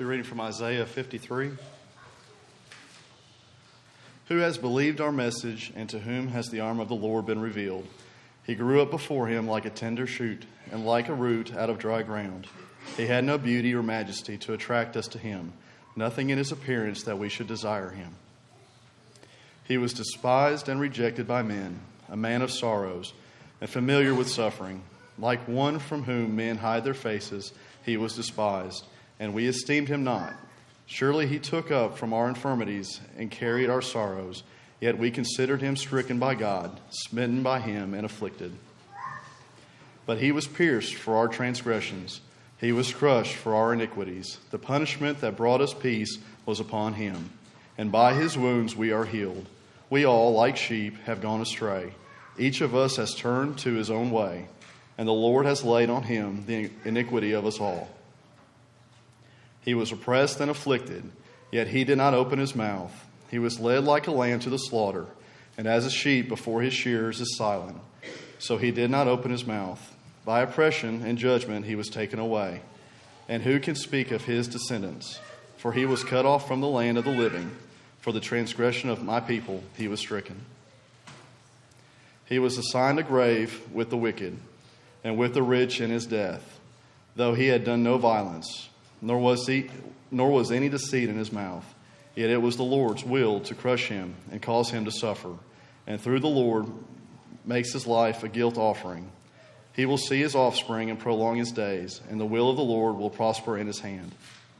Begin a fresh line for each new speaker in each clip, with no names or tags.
Be reading from Isaiah 53. Who has believed our message, and to whom has the arm of the Lord been revealed? He grew up before him like a tender shoot, and like a root out of dry ground. He had no beauty or majesty to attract us to him, nothing in his appearance that we should desire him. He was despised and rejected by men, a man of sorrows, and familiar with suffering. Like one from whom men hide their faces, he was despised, and we esteemed him not. Surely he took up from our infirmities and carried our sorrows, yet we considered him stricken by God, smitten by him, and afflicted. But he was pierced for our transgressions, he was crushed for our iniquities. The punishment that brought us peace was upon him, and by his wounds we are healed. We all, like sheep, have gone astray. Each of us has turned to his own way, and the Lord has laid on him the iniquity of us all. He was oppressed and afflicted, yet he did not open his mouth. He was led like a lamb to the slaughter, and as a sheep before his shearers is silent, so he did not open his mouth. By oppression and judgment he was taken away. And who can speak of his descendants? For he was cut off from the land of the living. For the transgression of my people he was stricken. He was assigned a grave with the wicked, and with the rich in his death, though he had done no violence, nor was any deceit in his mouth. Yet it was the Lord's will to crush him and cause him to suffer. And through the Lord makes his life a guilt offering. He will see his offspring and prolong his days, and the will of the Lord will prosper in his hand.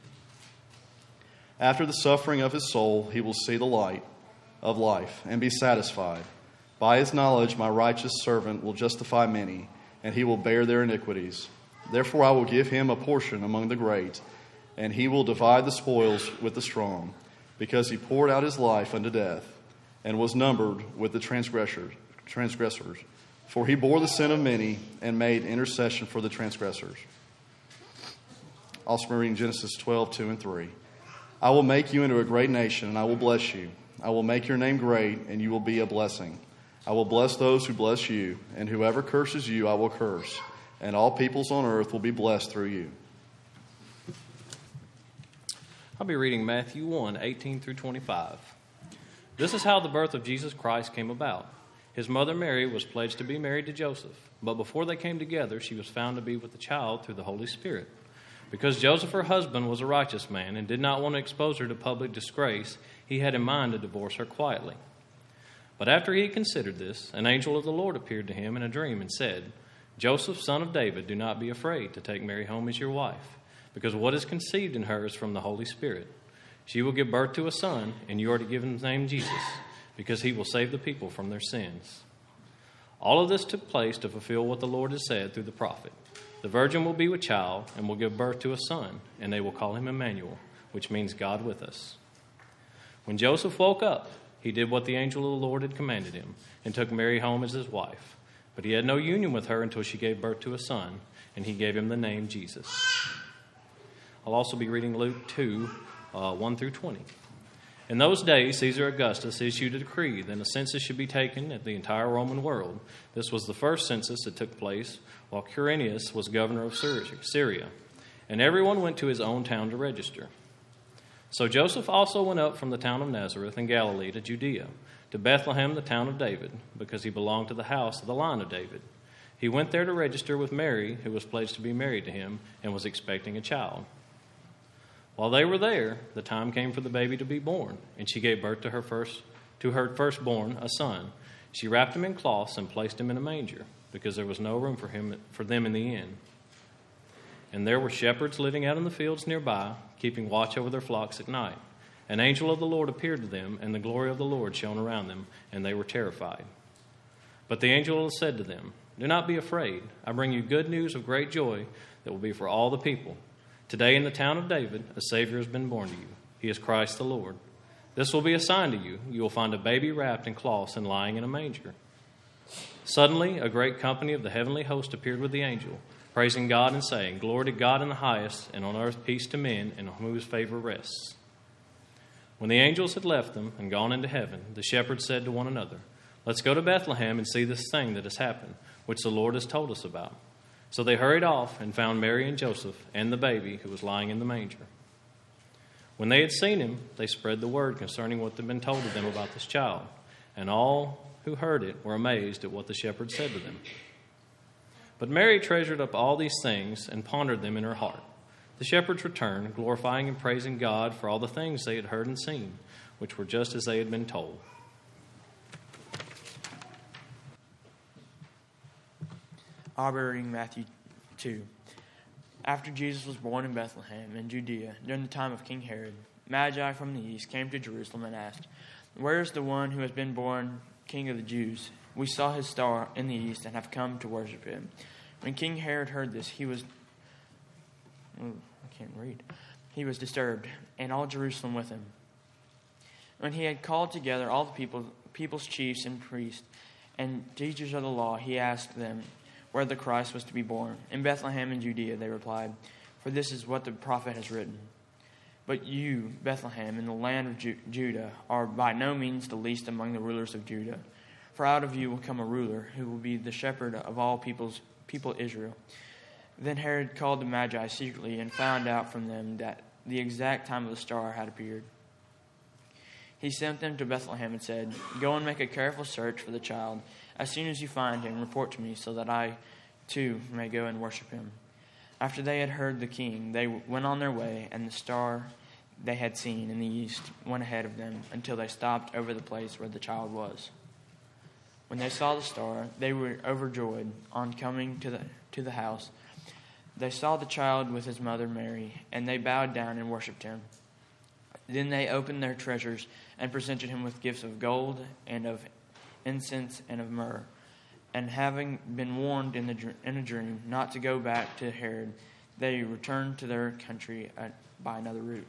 After the suffering of his soul, he will see the light of life and be satisfied. By his knowledge, my righteous servant will justify many, and he will bear their iniquities. Therefore I will give him a portion among the great, and he will divide the spoils with the strong, because he poured out his life unto death, and was numbered with the transgressors. For he bore the sin of many, and made intercession for the transgressors. Also reading Genesis 12:2 and 3. I will make you into a great nation, and I will bless you. I will make your name great, and you will be a blessing. I will bless those who bless you, and whoever curses you I will curse, and all peoples on earth will be blessed through you.
I'll be reading Matthew 1:18 through 25. This is how the birth of Jesus Christ came about. His mother Mary was pledged to be married to Joseph, but before they came together, she was found to be with the child through the Holy Spirit. Because Joseph, her husband, was a righteous man and did not want to expose her to public disgrace, he had in mind to divorce her quietly. But after he had considered this, an angel of the Lord appeared to him in a dream and said, Joseph, son of David, do not be afraid to take Mary home as your wife, because what is conceived in her is from the Holy Spirit. She will give birth to a son, and you are to give him the name Jesus, because he will save the people from their sins. All of this took place to fulfill what the Lord has said through the prophet. The virgin will be with child and will give birth to a son, and they will call him Emmanuel, which means God with us. When Joseph woke up, he did what the angel of the Lord had commanded him, and took Mary home as his wife. But he had no union with her until she gave birth to a son, and he gave him the name Jesus. I'll also be reading Luke 2, 1 through 20. In those days, Caesar Augustus issued a decree that a census should be taken at the entire Roman world. This was the first census that took place while Quirinius was governor of Syria, and everyone went to his own town to register. So Joseph also went up from the town of Nazareth in Galilee to Judea, to Bethlehem, the town of David, because he belonged to the house of the line of David. He went there to register with Mary, who was pledged to be married to him and was expecting a child. While they were there, the time came for the baby to be born, and she gave birth to her firstborn, a son. She wrapped him in cloths and placed him in a manger, because there was no room for them in the inn. And there were shepherds living out in the fields nearby, keeping watch over their flocks at night. An angel of the Lord appeared to them, and the glory of the Lord shone around them, and they were terrified. But the angel said to them, Do not be afraid. I bring you good news of great joy that will be for all the people. Today in the town of David, a Savior has been born to you. He is Christ the Lord. This will be a sign to you. You will find a baby wrapped in cloths and lying in a manger. Suddenly, a great company of the heavenly host appeared with the angel, praising God and saying, Glory to God in the highest, and on earth peace to men, in whose favor rests. When the angels had left them and gone into heaven, the shepherds said to one another, Let's go to Bethlehem and see this thing that has happened, which the Lord has told us about. So they hurried off and found Mary and Joseph and the baby who was lying in the manger. When they had seen him, they spread the word concerning what had been told to them about this child, and all who heard it were amazed at what the shepherds said to them. But Mary treasured up all these things and pondered them in her heart. The shepherds returned, glorifying and praising God for all the things they had heard and seen, which were just as they had been told.
I'll be reading Matthew 2. After Jesus was born in Bethlehem in Judea during the time of King Herod, Magi from the east came to Jerusalem and asked, "Where is the one who has been born King of the Jews? We saw his star in the east and have come to worship him." When King Herod heard this, he was disturbed, and all Jerusalem with him. When he had called together all the people's chiefs and priests and teachers of the law, he asked them where the Christ was to be born. "In Bethlehem in Judea," they replied, "for this is what the prophet has written. But you, Bethlehem, in the land of Judah, are by no means the least among the rulers of Judah. For out of you will come a ruler who will be the shepherd of all people Israel." Then Herod called the Magi secretly and found out from them that the exact time of the star had appeared. He sent them to Bethlehem and said, "Go and make a careful search for the child. As soon as you find him, report to me so that I, too, may go and worship him." After they had heard the king, they went on their way, and the star they had seen in the east went ahead of them until they stopped over the place where the child was. When they saw the star, they were overjoyed. On coming to the house, they saw the child with his mother Mary, and they bowed down and worshipped him. Then they opened their treasures and presented him with gifts of gold and of incense and of myrrh. And having been warned in a dream not to go back to Herod, they returned to their country by another route.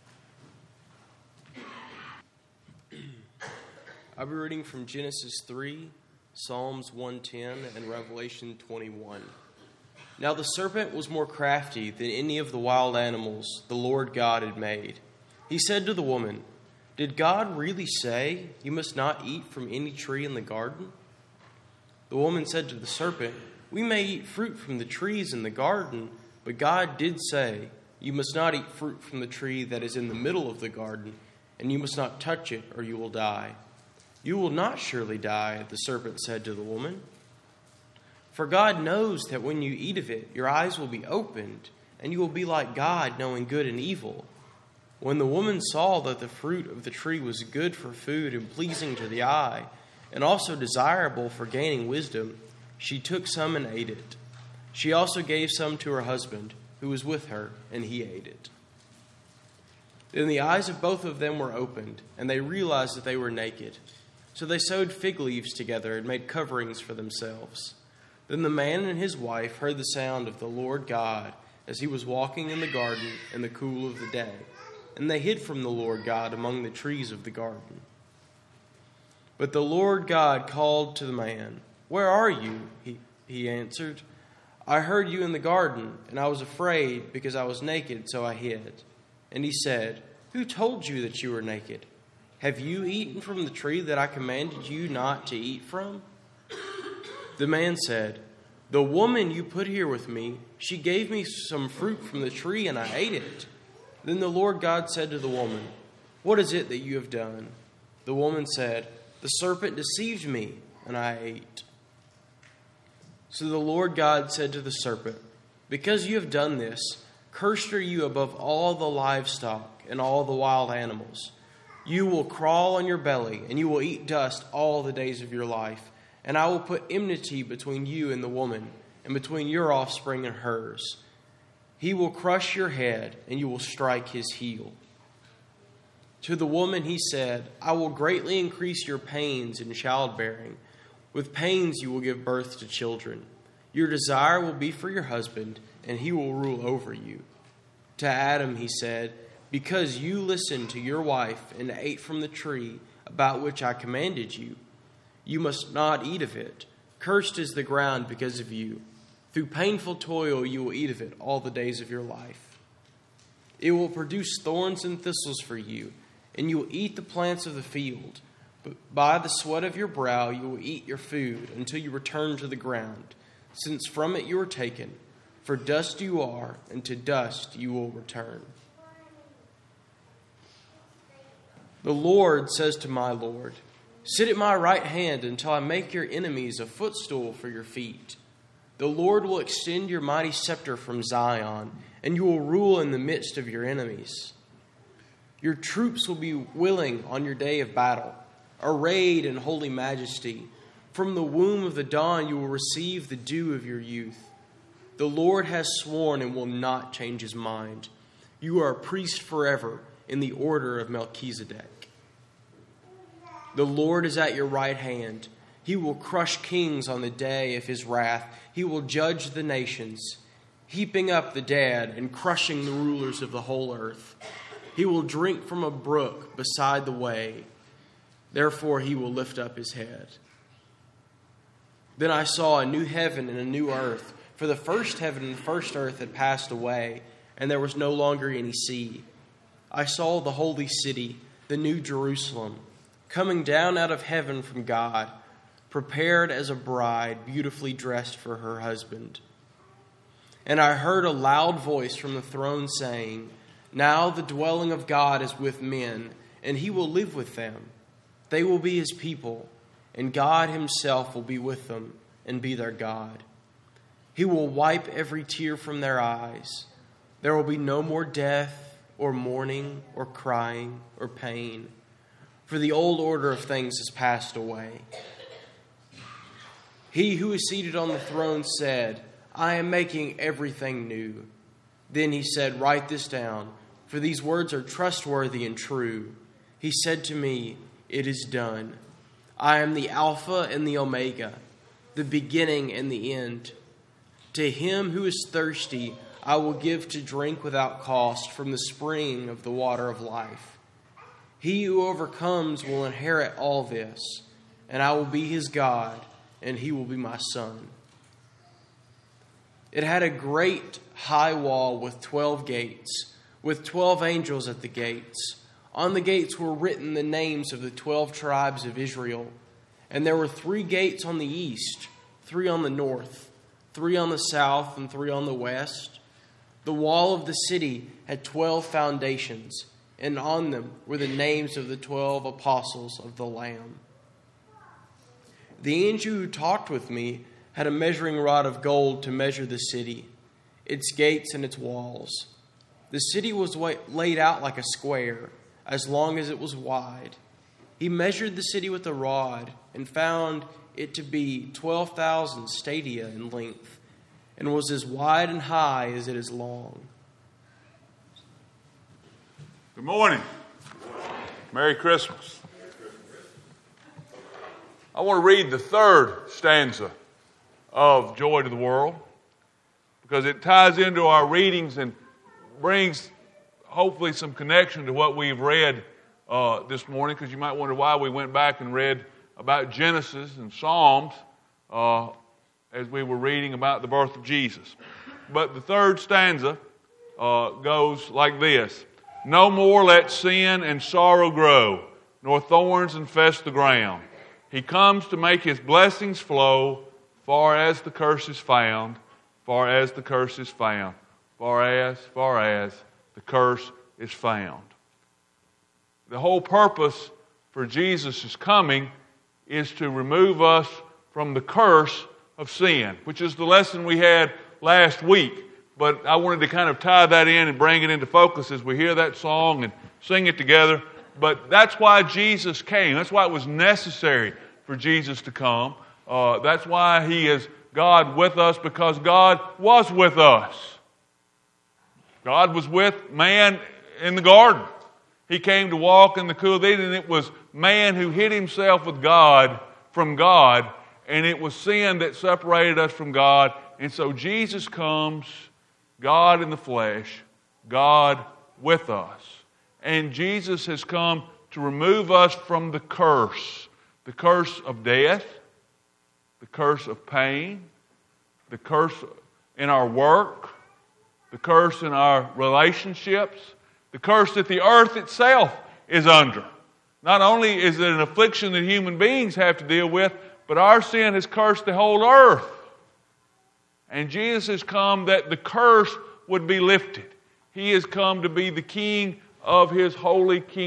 I'll be reading from Genesis 3, Psalms 110, and Revelation 21. Now the serpent was more crafty than any of the wild animals the Lord God had made. He said to the woman, "Did God really say you must not eat from any tree in the garden?" The woman said to the serpent, "We may eat fruit from the trees in the garden, but God did say, you must not eat fruit from the tree that is in the middle of the garden, and you must not touch it, or you will die." "You will not surely die," the serpent said to the woman. "For God knows that when you eat of it, your eyes will be opened, and you will be like God, knowing good and evil." When the woman saw that the fruit of the tree was good for food and pleasing to the eye, and also desirable for gaining wisdom, she took some and ate it. She also gave some to her husband, who was with her, and he ate it. Then the eyes of both of them were opened, and they realized that they were naked. So they sewed fig leaves together and made coverings for themselves. Then the man and his wife heard the sound of the Lord God as he was walking in the garden in the cool of the day. And they hid from the Lord God among the trees of the garden. But the Lord God called to the man, "Where are you?" He answered, "I heard you in the garden, and I was afraid because I was naked, so I hid." And he said, "Who told you that you were naked? Have you eaten from the tree that I commanded you not to eat from?" The man said, "The woman you put here with me, she gave me some fruit from the tree, and I ate it." Then the Lord God said to the woman, "What is it that you have done?" The woman said, "The serpent deceived me, and I ate." So the Lord God said to the serpent, "Because you have done this, cursed are you above all the livestock and all the wild animals. You will crawl on your belly, and you will eat dust all the days of your life. And I will put enmity between you and the woman, and between your offspring and hers. He will crush your head, and you will strike his heel." To the woman he said, "I will greatly increase your pains in childbearing. With pains you will give birth to children. Your desire will be for your husband, and he will rule over you." To Adam he said, "Because you listened to your wife and ate from the tree about which I commanded you, you must not eat of it. Cursed is the ground because of you. Through painful toil you will eat of it all the days of your life. It will produce thorns and thistles for you, and you will eat the plants of the field. But by the sweat of your brow you will eat your food until you return to the ground, since from it you were taken. For dust you are, and to dust you will return." The Lord says to my Lord, sit at my right hand until I make your enemies a footstool for your feet. The Lord will extend your mighty scepter from Zion, and you will rule in the midst of your enemies. Your troops will be willing on your day of battle, arrayed in holy majesty. From the womb of the dawn you will receive the dew of your youth. The Lord has sworn and will not change his mind. You are a priest forever in the order of Melchizedek. The Lord is at your right hand. He will crush kings on the day of his wrath. He will judge the nations, heaping up the dead and crushing the rulers of the whole earth. He will drink from a brook beside the way. Therefore he will lift up his head. Then I saw a new heaven and a new earth, for the first heaven and the first earth had passed away, and there was no longer any sea. I saw the holy city, the new Jerusalem, coming down out of heaven from God, prepared as a bride beautifully dressed for her husband. And I heard a loud voice from the throne saying, now the dwelling of God is with men, and he will live with them. They will be his people, and God himself will be with them and be their God. He will wipe every tear from their eyes. There will be no more death or mourning or crying or pain, for the old order of things has passed away. He who is seated on the throne said, I am making everything new. Then he said, write this down, for these words are trustworthy and true. He said to me, it is done. I am the Alpha and the Omega, the beginning and the end. To him who is thirsty, I will give to drink without cost from the spring of the water of life. He who overcomes will inherit all this, and I will be his God, and he will be my son. It had a great high wall with 12 gates, with 12 angels at the gates. On the gates were written the names of the 12 tribes of Israel. And there were 3 gates on the east, 3 on the north, 3 on the south, and 3 on the west. The wall of the city had 12 foundations, and on them were the names of the 12 apostles of the Lamb. The angel who talked with me had a measuring rod of gold to measure the city, its gates and its walls. The city was laid out like a square, as long as it was wide. He measured the city with a rod and found it to be 12,000 stadia in length, and was as wide and high as it is long.
Good morning. Merry Christmas. I want to read the 3rd stanza of Joy to the World, because it ties into our readings and brings hopefully some connection to what we've read this morning, because you might wonder why we went back and read about Genesis and Psalms as we were reading about the birth of Jesus. But the 3rd stanza goes like this. No more let sin and sorrow grow, nor thorns infest the ground. He comes to make his blessings flow, far as the curse is found, far as the curse is found, far as the curse is found. The whole purpose for Jesus' coming is to remove us from the curse of sin, which is the lesson we had last week. But I wanted to kind of tie that in and bring it into focus as we hear that song and sing it together. But that's why Jesus came. That's why it was necessary for Jesus to come. That's why he is God with us, because God was with us. God was with man in the garden. He came to walk in the cool of Eden, and it was man who hid himself with God from God, and it was sin that separated us from God. And so Jesus comes, God in the flesh, God with us. And Jesus has come to remove us from the curse of death, the curse of pain, the curse in our work, the curse in our relationships, the curse that the earth itself is under. Not only is it an affliction that human beings have to deal with, but our sin has cursed the whole earth. And Jesus has come that the curse would be lifted. He has come to be the king of his holy kingdom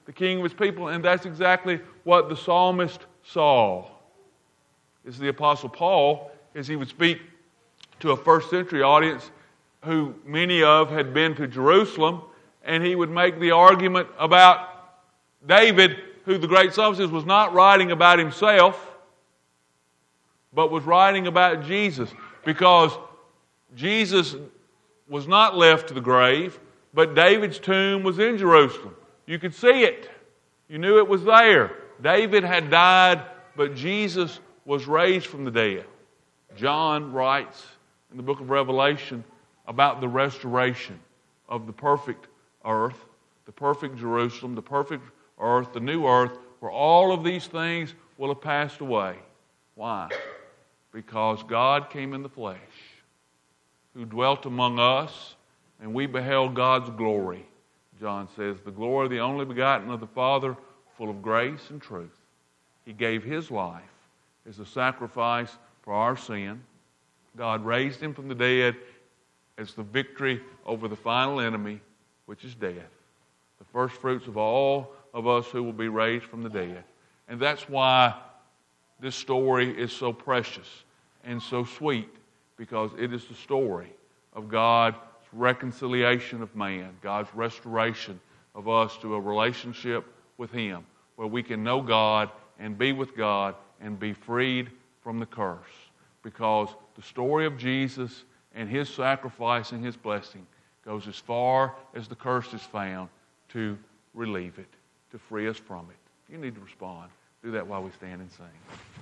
the king of his people, and that's exactly what the psalmist saw. It's the Apostle Paul, as he would speak to a first century audience who many of had been to Jerusalem, and he would make the argument about David, who the great psalmist was not writing about himself, but was writing about Jesus, because Jesus was not left to the grave, but David's tomb was in Jerusalem. You could see it. You knew it was there. David had died, but Jesus was raised from the dead. John writes in the book of Revelation about the restoration of the perfect earth, the perfect Jerusalem, the perfect earth, the new earth, where all of these things will have passed away. Why? Because God came in the flesh, who dwelt among us, and we beheld God's glory. John says, the glory of the only begotten of the Father, full of grace and truth. He gave his life as a sacrifice for our sin. God raised him from the dead as the victory over the final enemy, which is death. The first fruits of all of us who will be raised from the dead. And that's why this story is so precious and so sweet, because it is the story of God's reconciliation of man, God's restoration of us to a relationship with him, where we can know God and be with God and be freed from the curse. Because the story of Jesus and his sacrifice and his blessing goes as far as the curse is found to relieve it, to free us from it. You need to respond. Do that while we stand and sing.